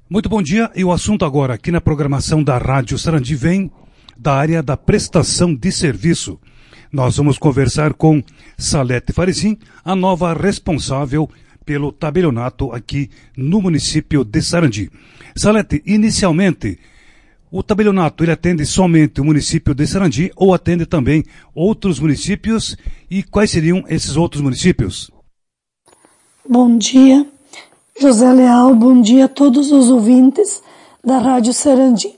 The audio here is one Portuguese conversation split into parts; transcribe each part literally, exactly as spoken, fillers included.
Muito bom dia, e o assunto agora aqui na programação da Rádio Sarandi vem da área da prestação de serviço. Nós vamos conversar com Salete Faresim, a nova responsável pelo tabelionato aqui no município de Sarandi. Salete, inicialmente, o tabelionato ele atende somente o município de Sarandi ou atende também outros municípios, e quais seriam esses outros municípios? Bom dia, José Leal, bom dia a todos os ouvintes da Rádio Sarandi.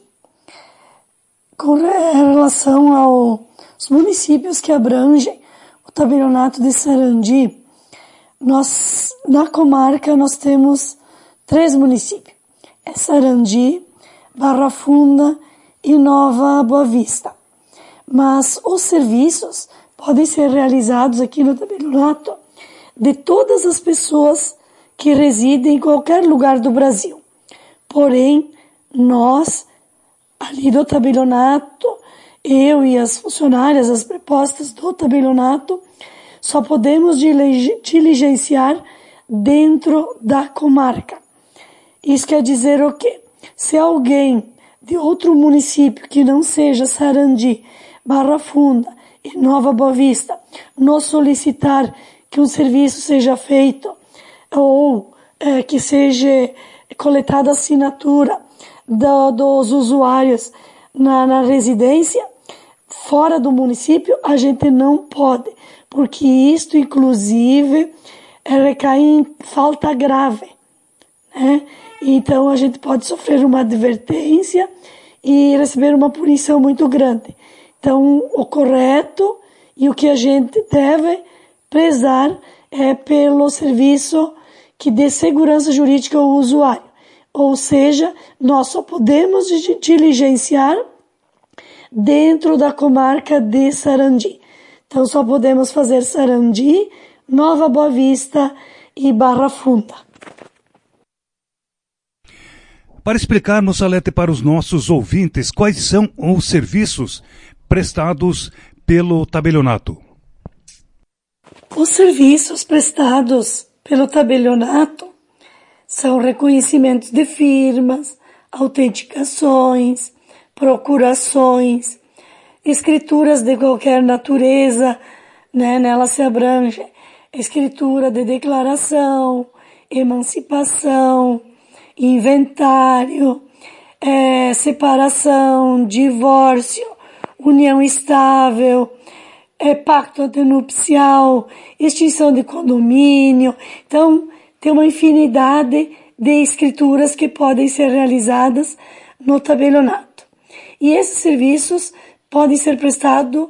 Com relação aos municípios que abrangem o tabelionato de Sarandi, nós, na comarca nós temos três municípios, é Sarandi, Barra Funda e Nova Boa Vista. Mas os serviços podem ser realizados aqui no tabelionato de todas as pessoas que residem em qualquer lugar do Brasil. Porém, nós, ali do tabelionato, eu e as funcionárias, as prepostas do tabelionato, só podemos diligenciar dentro da comarca. Isso quer dizer o quê? Se alguém de outro município que não seja Sarandi, Barra Funda e Nova Boa Vista nos solicitar que um serviço seja feito ou é, que seja coletada a assinatura do, dos usuários na, na residência, fora do município, a gente não pode, porque isto, inclusive, é, recai em falta grave, né? Então, a gente pode sofrer uma advertência e receber uma punição muito grande. Então, o correto e o que a gente deve prezar é pelo serviço que dê segurança jurídica ao usuário. Ou seja, nós só podemos diligenciar dentro da comarca de Sarandi. Então, só podemos fazer Sarandi, Nova Boa Vista e Barra Funda. Para explicarmos, Salete, para os nossos ouvintes, quais são os serviços prestados pelo tabelionato? Os serviços prestados pelo tabelionato são reconhecimentos de firmas, autenticações, procurações, escrituras de qualquer natureza, né? Nela se abrange escritura de declaração, emancipação, inventário, é, separação, divórcio, união estável, é, pacto antenupcial, extinção de condomínio. Então, tem uma infinidade de escrituras que podem ser realizadas no tabelionato. E esses serviços podem ser prestados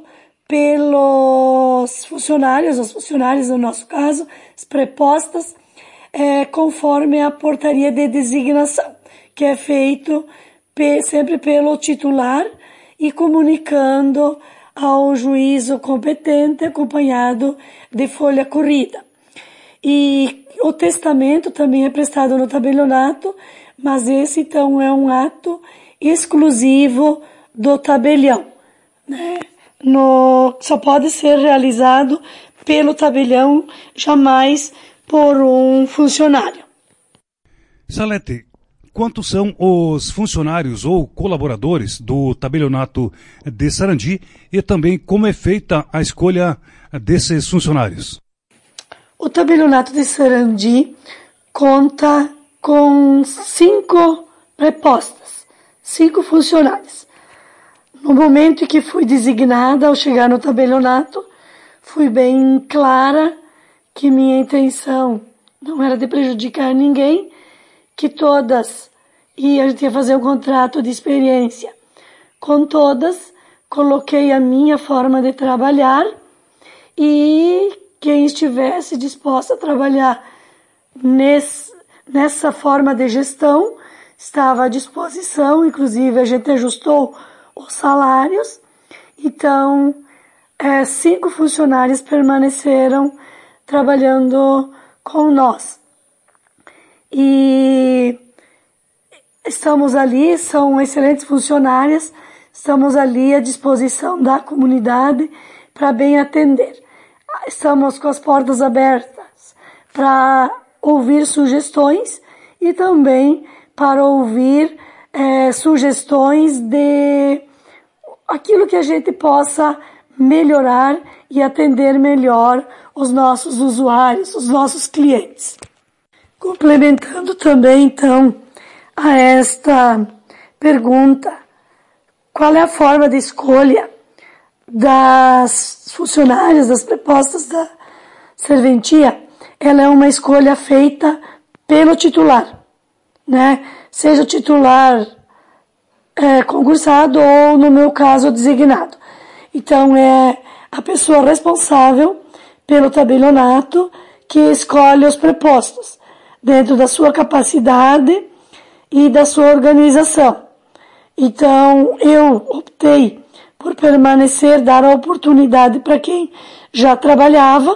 pelos funcionários, os funcionários no nosso caso, as prepostas, é, conforme a portaria de designação, que é feito pe- sempre pelo titular e comunicando ao juízo competente, acompanhado de folha corrida. E o testamento também é prestado no tabelionato, mas esse então é um ato exclusivo do tabelião, né? No, só pode ser realizado pelo tabelião, jamais por um funcionário. Salete, quantos são os funcionários ou colaboradores do tabelionato de Sarandi e também como é feita a escolha desses funcionários? O tabelionato de Sarandi conta com cinco prepostas, cinco funcionários. No momento em que fui designada, ao chegar no tabelionato, fui bem clara que minha intenção não era de prejudicar ninguém, que todas, e a gente ia fazer um contrato de experiência com todas, coloquei a minha forma de trabalhar e quem estivesse disposta a trabalhar nesse, nessa forma de gestão estava à disposição, inclusive a gente ajustou os salários. Então, é, cinco funcionários permaneceram trabalhando com nós. E estamos ali, são excelentes funcionárias, estamos ali à disposição da comunidade para bem atender. Estamos com as portas abertas para ouvir sugestões e também para ouvir é, sugestões de aquilo que a gente possa melhorar e atender melhor os nossos usuários, os nossos clientes. Complementando também, então, a esta pergunta, qual é a forma de escolha das funcionárias, das prepostas da serventia? Ela é uma escolha feita pelo titular, né? Seja o titular é, concursado ou, no meu caso, designado. Então, é a pessoa responsável pelo tabelionato que escolhe os prepostos, dentro da sua capacidade e da sua organização. Então, eu optei por permanecer, dar a oportunidade para quem já trabalhava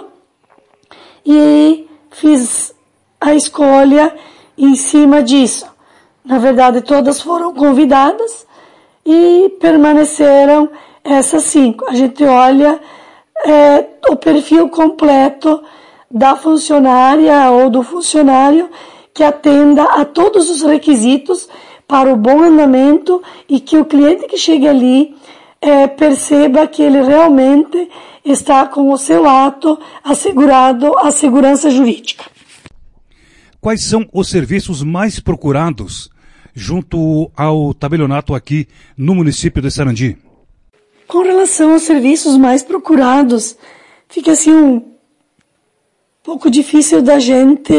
e fiz a escolha em cima disso. Na verdade, todas foram convidadas e permaneceram essas cinco. A gente olha é, o perfil completo da funcionária ou do funcionário que atenda a todos os requisitos para o bom andamento e que o cliente que chegue ali é, perceba que ele realmente está com o seu ato assegurado a segurança jurídica. Quais são os serviços mais procurados junto ao tabelionato aqui no município de Sarandi? Com relação aos serviços mais procurados, fica assim um pouco difícil da gente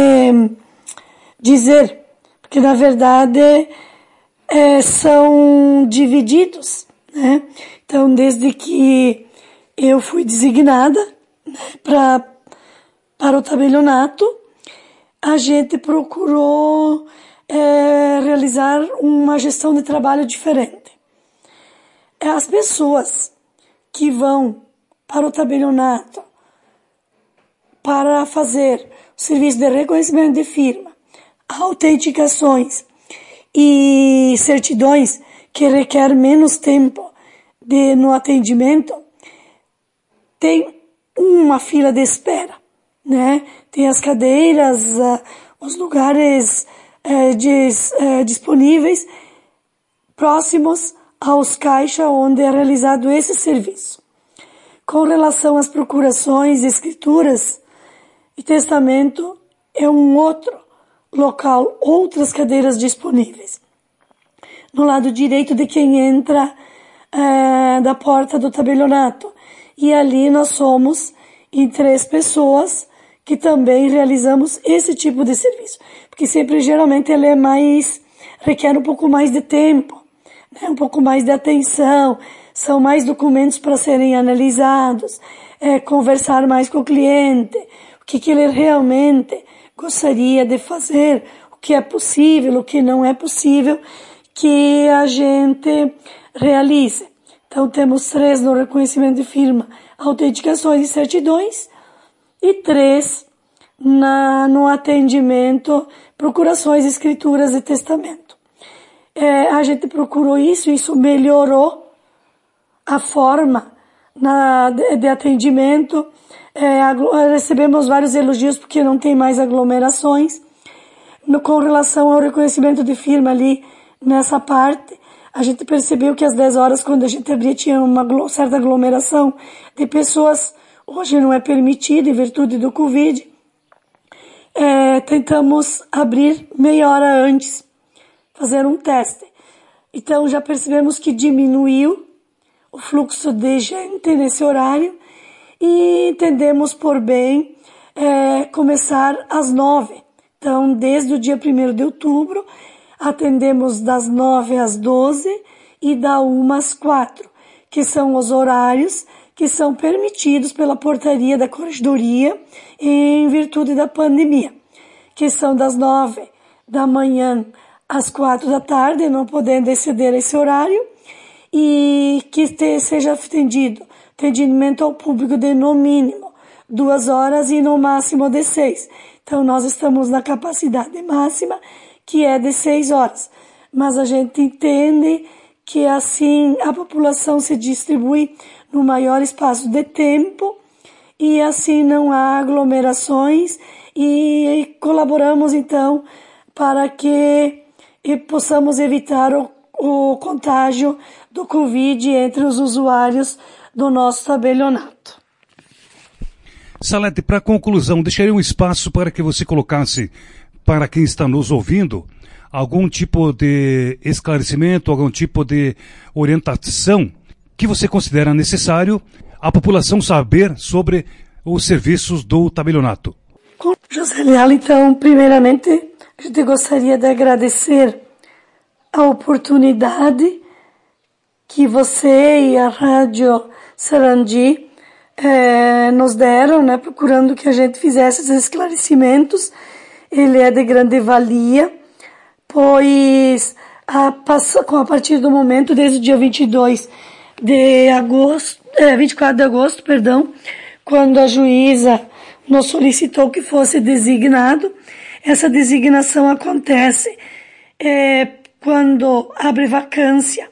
dizer, porque na verdade é, são divididos, né? Então, desde que eu fui designada, né, pra, para o tabelionato, a gente procurou é, realizar uma gestão de trabalho diferente. As pessoas que vão para o tabelionato para fazer o serviço de reconhecimento de firma, autenticações e certidões que requer menos tempo de, no atendimento, tem uma fila de espera, né? Tem as cadeiras, uh, os lugares uh, dis, uh, disponíveis próximos aos caixas onde é realizado esse serviço. Com relação às procurações, escrituras e testamento, é um outro local, outras cadeiras disponíveis. No lado direito de quem entra é, da porta do tabelionato. E ali nós somos em três pessoas que também realizamos esse tipo de serviço. Porque sempre, geralmente, ele é mais, requer um pouco mais de tempo, né? Um pouco mais de atenção, são mais documentos para serem analisados, é, conversar mais com o cliente, o que, que ele realmente gostaria de fazer, o que é possível, o que não é possível que a gente realize. Então, temos três no reconhecimento de firma, autenticações e certidões, e três na, no atendimento, procurações, escrituras e testamento. É, a gente procurou isso, isso melhorou a forma na, de, de atendimento. É, recebemos vários elogios porque não tem mais aglomerações. No, com relação ao reconhecimento de firma ali, nessa parte, a gente percebeu que às dez horas, quando a gente abria, tinha uma certa aglomeração de pessoas. Hoje não é permitido, em virtude do Covid. É, tentamos abrir meia hora antes, fazer um teste. Então, já percebemos que diminuiu o fluxo de gente nesse horário e entendemos por bem é, começar às nove. Então, desde o dia primeiro de outubro, atendemos das nove às doze e da uma às quatro, que são os horários que são permitidos pela portaria da corregedoria em virtude da pandemia, que são das nove da manhã às quatro da tarde, não podendo exceder esse horário, e que te, seja atendido, atendimento ao público de no mínimo duas horas e no máximo de seis. Então, nós estamos na capacidade máxima, que é de seis horas. Mas a gente entende que assim a população se distribui no maior espaço de tempo e assim não há aglomerações e colaboramos então para que e possamos evitar o, o contágio do Covid entre os usuários do nosso tabelionato. Salete, para conclusão, deixaria um espaço para que você colocasse, para quem está nos ouvindo, algum tipo de esclarecimento, algum tipo de orientação que você considera necessário a população saber sobre os serviços do tabelionato. José Leal, então, primeiramente, a gente gostaria de agradecer a oportunidade que você e a Rádio Sarandi eh, nos deram, né, procurando que a gente fizesse esses esclarecimentos. Ele é de grande valia, pois a, a partir do momento, desde o dia vinte e dois de agosto, eh, vinte e quatro de agosto, perdão, quando a juíza nos solicitou que fosse designado, essa designação acontece eh, quando abre vacância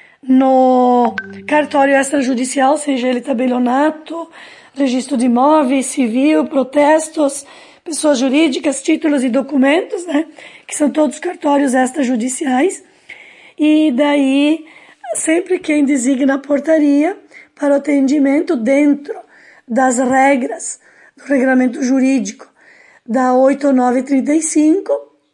no cartório extrajudicial, seja ele tabelionato, registro de imóveis, civil, protestos, pessoas jurídicas, títulos e documentos, né, que são todos cartórios extrajudiciais. E daí, sempre quem designa a portaria para o atendimento dentro das regras do regulamento jurídico da oito nove trinta e cinco,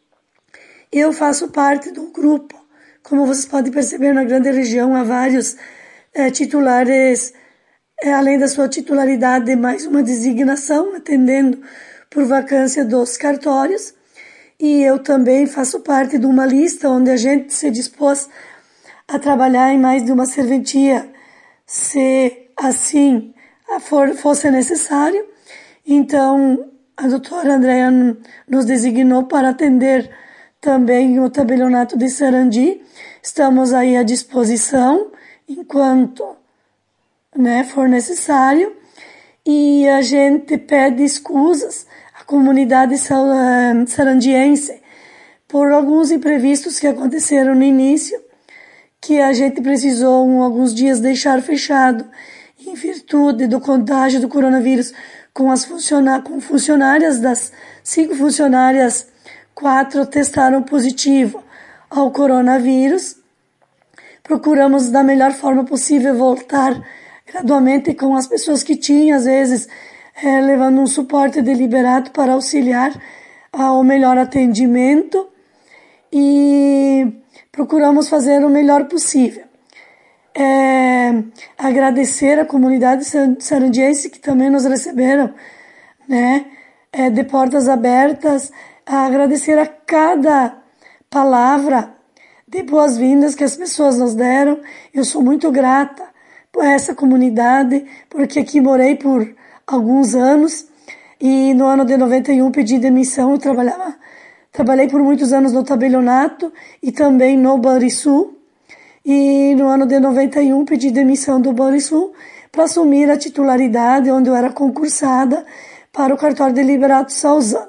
eu faço parte do grupo. Como vocês podem perceber, na grande região há vários é, titulares, é, além da sua titularidade, mais uma designação, atendendo por vacância dos cartórios. E eu também faço parte de uma lista onde a gente se dispôs a trabalhar em mais de uma serventia, se assim for, fosse necessário. Então, a doutora Andréa nos designou para atender também o tabelionato de Sarandi. Estamos aí à disposição enquanto, né, for necessário. E a gente pede escusas à comunidade sarandiense por alguns imprevistos que aconteceram no início, que a gente precisou um, alguns dias deixar fechado em virtude do contágio do coronavírus com as funciona- com funcionárias, das cinco funcionárias, quatro testaram positivo ao coronavírus. Procuramos da melhor forma possível voltar gradualmente com as pessoas que tinham, às vezes, é, levando um suporte deliberado para auxiliar ao melhor atendimento, e procuramos fazer o melhor possível. É, agradecer a comunidade sarandiense que também nos receberam, né, é, de portas abertas, agradecer a cada palavra de boas-vindas que as pessoas nos deram. Eu sou muito grata por essa comunidade, porque aqui morei por alguns anos, e no ano de noventa e um pedi demissão. Eu trabalhava, trabalhei por muitos anos no tabelionato e também no Banrisul. E no ano de noventa e um pedi demissão do Banrisul para assumir a titularidade, onde eu era concursada para o cartório de Liberato Salzano.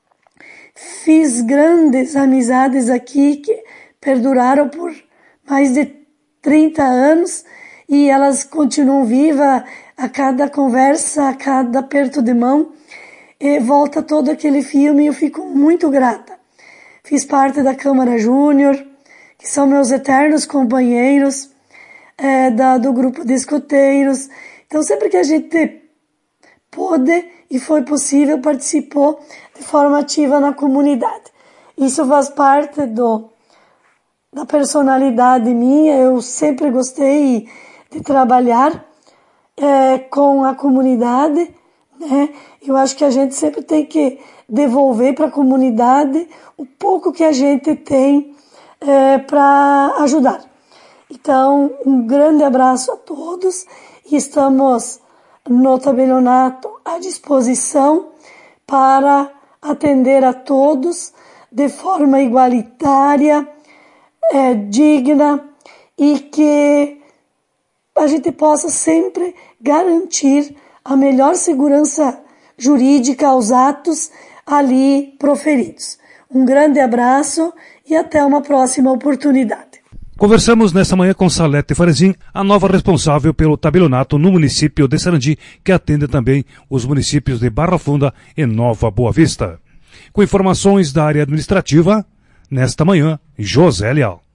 Fiz grandes amizades aqui que perduraram por mais de trinta anos, e elas continuam vivas a cada conversa, a cada aperto de mão, e volta todo aquele filme, e eu fico muito grata. Fiz parte da Câmara Júnior, que são meus eternos companheiros, é, da, do grupo de escoteiros. Então, sempre que a gente pôde e foi possível, participou de forma ativa na comunidade. Isso faz parte do, da personalidade minha. Eu sempre gostei de trabalhar é, com a comunidade, né? Eu acho que a gente sempre tem que devolver para a comunidade o pouco que a gente tem É, para ajudar. Então, um grande abraço a todos, e estamos no tabelionato à disposição para atender a todos de forma igualitária, é, digna, e que a gente possa sempre garantir a melhor segurança jurídica aos atos ali proferidos. Um grande abraço e até uma próxima oportunidade. Conversamos nesta manhã com Salete Farizin, a nova responsável pelo tabelionato no município de Sarandi, que atende também os municípios de Barra Funda e Nova Boa Vista. Com informações da área administrativa, Nesta manhã, José Leal.